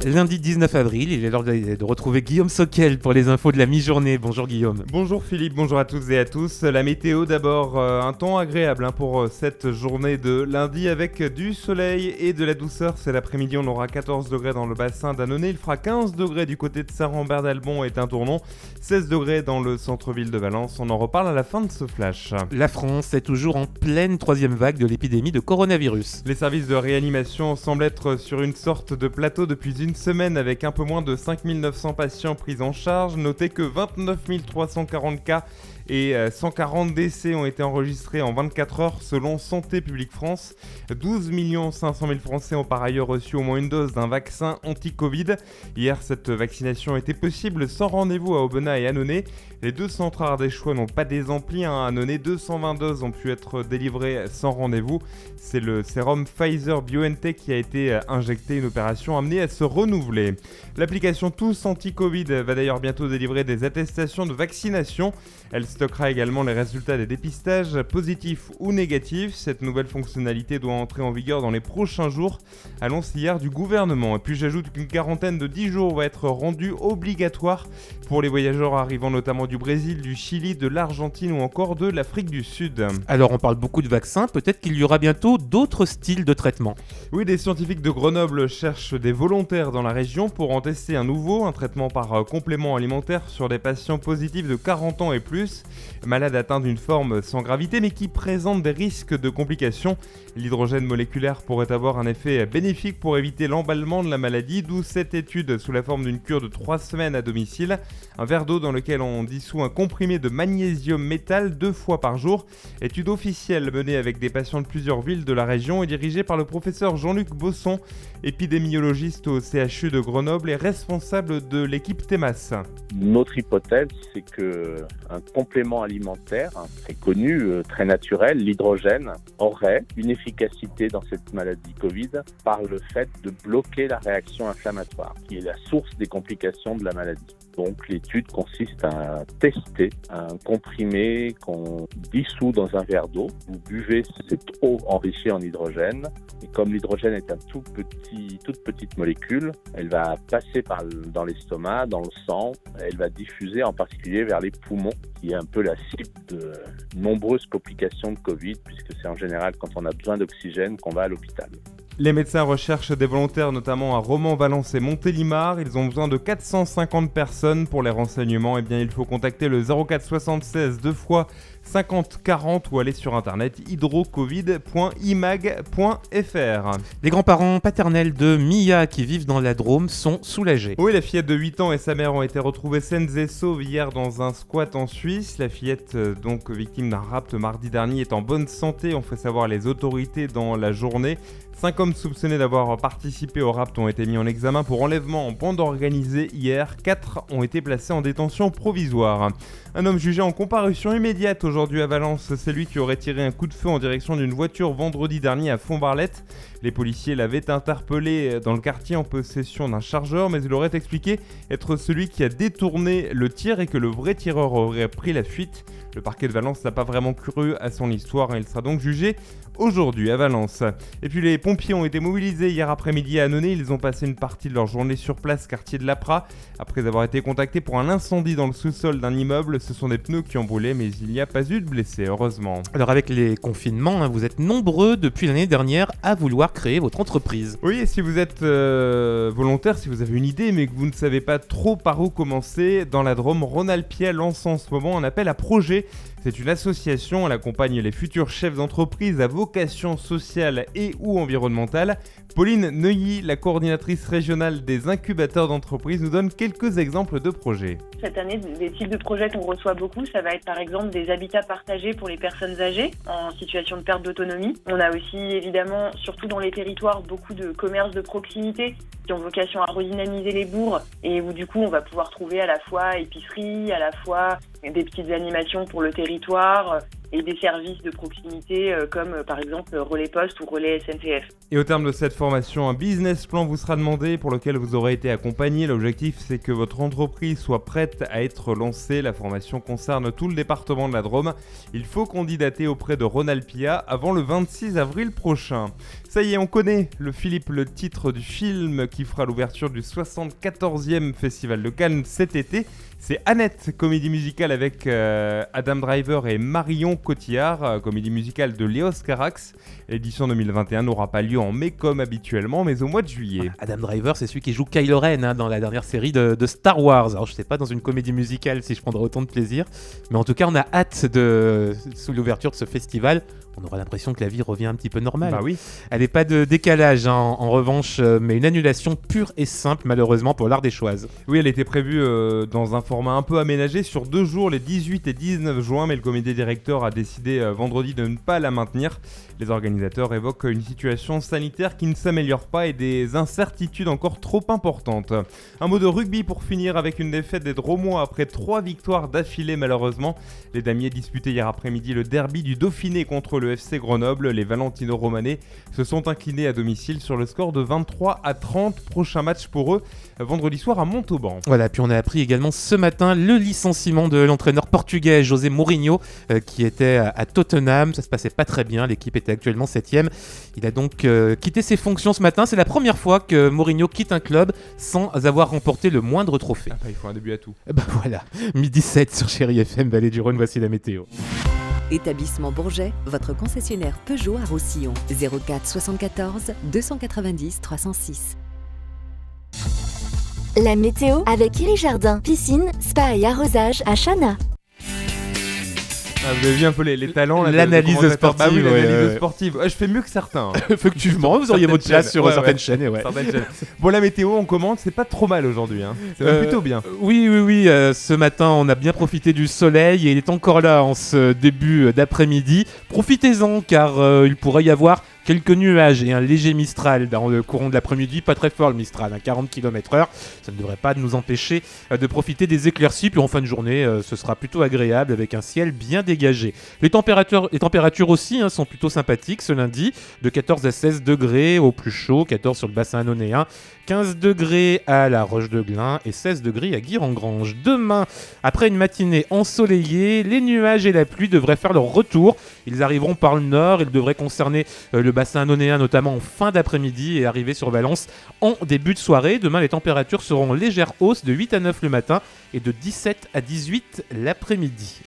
Lundi 19 avril, il est l'heure de retrouver Guillaume Soquel pour les infos de la mi-journée. Bonjour Guillaume. Bonjour Philippe, bonjour à toutes et à tous. La météo d'abord, un temps agréable pour cette journée de lundi avec du soleil et de la douceur. C'est l'après-midi, on aura 14 degrés dans le bassin d'Annonay. Il fera 15 degrés du côté de Saran-Bert-d'Albon et Tintournon, 16 degrés dans le centre-ville de Valence. On en reparle à la fin de ce flash. La France est toujours en pleine troisième vague de l'épidémie de coronavirus. Les services de réanimation semblent être sur une sorte de plateau depuis une semaine avec un peu moins de 5900 patients pris en charge. Notez que 29 340 cas et 140 décès ont été enregistrés en 24 heures selon Santé publique France. 12 500 000 Français ont par ailleurs reçu au moins une dose d'un vaccin anti-Covid. Hier, cette vaccination était possible sans rendez-vous à Aubenas et Annonay. Les deux centres ardéchois n'ont pas désempli. À Annonay, 220 doses ont pu être délivrées sans rendez-vous. C'est le sérum Pfizer-BioNTech qui a été injecté, une opération amenée à se renouveler. L'application Tous Anti-Covid va d'ailleurs bientôt délivrer des attestations de vaccination. Elle stockera également les résultats des dépistages, positifs ou négatifs. Cette nouvelle fonctionnalité doit entrer en vigueur dans les prochains jours, annonce hier du gouvernement. Et puis j'ajoute qu'une quarantaine de 10 jours va être rendue obligatoire pour les voyageurs arrivant notamment du Brésil, du Chili, de l'Argentine ou encore de l'Afrique du Sud. Alors on parle beaucoup de vaccins, peut-être qu'il y aura bientôt d'autres styles de traitement. Oui, des scientifiques de Grenoble cherchent des volontaires dans la région pour en tester un nouveau, un traitement par complément alimentaire sur des patients positifs de 40 ans et plus, malades atteints d'une forme sans gravité mais qui présentent des risques de complications. L'hydrogène moléculaire pourrait avoir un effet bénéfique pour éviter l'emballement de la maladie, d'où cette étude sous la forme d'une cure de 3 semaines à domicile. Un verre d'eau dans lequel on dissout un comprimé de magnésium métal 2 fois par jour. Étude officielle menée avec des patients de plusieurs villes de la région et dirigée par le professeur Jean-Luc Bosson, épidémiologiste au CHU de Grenoble et responsable de l'équipe TEMAS. Notre hypothèse, c'est qu'un complément alimentaire très connu, très naturel, l'hydrogène, aurait une efficacité dans cette maladie Covid par le fait de bloquer la réaction inflammatoire, qui est la source des complications de la maladie. Donc l'étude consiste à tester un comprimé qu'on dissout dans un verre d'eau. Vous buvez cette eau enrichie en hydrogène et comme l'hydrogène est toute petite molécule, elle va passer dans l'estomac, dans le sang, elle va diffuser en particulier vers les poumons, qui est un peu la cible de nombreuses complications de Covid, puisque c'est en général quand on a besoin d'oxygène qu'on va à l'hôpital. Les médecins recherchent des volontaires notamment à Romans, Valence et Montélimar. Ils ont besoin de 450 personnes pour les renseignements. Eh bien, il faut contacter le 04 76 2 fois 50 40 ou aller sur internet hydrocovid.imag.fr. Les grands-parents paternels de Mia qui vivent dans la Drôme sont soulagés. Oui, la fillette de 8 ans et sa mère ont été retrouvées saines et sauves hier dans un squat en Suisse. La fillette, donc victime d'un rapt mardi dernier, est en bonne santé, ont fait savoir les autorités dans la journée. 5 hommes soupçonnés d'avoir participé au rapt ont été mis en examen pour enlèvement en bande organisée hier. 4 ont été placés en détention provisoire. Un homme jugé en comparution immédiate aujourd'hui à Valence, c'est lui qui aurait tiré un coup de feu en direction d'une voiture vendredi dernier à Font-Barlette. Les policiers l'avaient interpellé dans le quartier en possession d'un chargeur, mais il aurait expliqué être celui qui a détourné le tir et que le vrai tireur aurait pris la fuite. Le parquet de Valence n'a pas vraiment cru à son histoire et il sera donc jugé aujourd'hui à Valence. Et puis les pompiers ont été mobilisés hier après-midi à Annonay. Ils ont passé une partie de leur journée sur place, quartier de l'Apra, après avoir été contactés pour un incendie dans le sous-sol d'un immeuble. Ce sont des pneus qui ont brûlé, mais il n'y a pas eu de blessés, heureusement. Alors avec les confinements, vous êtes nombreux depuis l'année dernière à vouloir créer votre entreprise. Oui, et si vous êtes volontaire, si vous avez une idée mais que vous ne savez pas trop par où commencer, dans la Drôme, Rhône-Alpia lance en ce moment un appel à projet. C'est une association, elle accompagne les futurs chefs d'entreprise à vocation sociale et ou environnementale. Pauline Neuilly, la coordinatrice régionale des incubateurs d'entreprise, nous donne quelques exemples de projets. Cette année, des types de projets qu'on reçoit beaucoup, ça va être par exemple des habitats partagés pour les personnes âgées en situation de perte d'autonomie. On a aussi évidemment, surtout dans les territoires, beaucoup de commerces de proximité qui ont vocation à redynamiser les bourgs et où du coup on va pouvoir trouver à la fois épicerie, à la fois des petites animations pour le territoire et des services de proximité comme par exemple Relais Poste ou Relais SNCF. Et au terme de cette formation, un business plan vous sera demandé pour lequel vous aurez été accompagné. L'objectif, c'est que votre entreprise soit prête à être lancée. La formation concerne tout le département de la Drôme. Il faut candidater auprès de Ronalpia avant le 26 avril prochain. Ça y est, on connaît le titre du film qui fera l'ouverture du 74e Festival de Cannes cet été. C'est Annette, comédie musicale avec Adam Driver et Marion Cotillard, comédie musicale de Léos Carax. L'édition 2021 n'aura pas lieu en mai comme habituellement, mais au mois de juillet. Adam Driver, c'est celui qui joue Kylo Ren dans la dernière série de Star Wars. Alors je sais pas dans une comédie musicale si je prendrai autant de plaisir, mais en tout cas on a hâte sous l'ouverture de ce festival. On aura l'impression que la vie revient un petit peu normale. Bah oui. Elle n'est pas de décalage en revanche, mais une annulation pure et simple malheureusement pour l'Ardéchoise. Oui, elle était prévue dans un format un peu aménagé sur 2 jours, les 18 et 19 juin, mais le comité directeur a décidé vendredi de ne pas la maintenir. Les organisateurs évoquent une situation sanitaire qui ne s'améliore pas et des incertitudes encore trop importantes. Un mot de rugby pour finir avec une défaite des Drômois après 3 victoires d'affilée malheureusement. Les Damiers disputaient hier après-midi le derby du Dauphiné contre le FC Grenoble. Les Valentino Romanais se sont inclinés à domicile sur le score de 23-30. Prochain match pour eux vendredi soir à Montauban. Voilà, puis on a appris également ce matin le licenciement de l'entraîneur portugais José Mourinho qui était à Tottenham. Ça se passait pas très bien, l'équipe était actuellement 7e. Il a donc quitté ses fonctions ce matin. C'est la première fois que Mourinho quitte un club sans avoir remporté le moindre trophée. Ah bah, il faut un début à tout. Bah voilà, 12h07 sur Chéri FM, Vallée du Rhône, voici la météo. Établissement Bourget, votre concessionnaire Peugeot à Roussillon. 04 74 290 306. La météo avec Iri Jardin, piscine, spa et arrosage à Chana. Ah, vous avez vu un peu les talents là, l'analyse sportive. Bah oui, l'analyse ouais. sportive. Je fais mieux que certains. Effectivement, vous auriez votre place sur certaines chaînes. Ouais. Certaines chaînes. Bon, la météo, on commente, c'est pas trop mal aujourd'hui. Hein. C'est même plutôt bien. Oui. Ce matin, on a bien profité du soleil et il est encore là en ce début d'après-midi. Profitez-en car il pourrait y avoir quelques nuages et un léger mistral dans le courant de l'après-midi, pas très fort le mistral, 40 km/h. Ça ne devrait pas nous empêcher de profiter des éclaircies. Puis en fin de journée, ce sera plutôt agréable avec un ciel bien dégagé. Les températures aussi sont plutôt sympathiques ce lundi, de 14 à 16 degrés au plus chaud, 14 sur le bassin annonéen, 15 degrés à la Roche-de-Glin et 16 degrés à Guire-en-Grange. Demain, après une matinée ensoleillée, les nuages et la pluie devraient faire leur retour. Ils arriveront par le nord, ils devraient concerner le bassin annonéen notamment en fin d'après-midi et arriver sur Valence en début de soirée. Demain, les températures seront en légère hausse de 8 à 9 le matin et de 17 à 18 l'après-midi.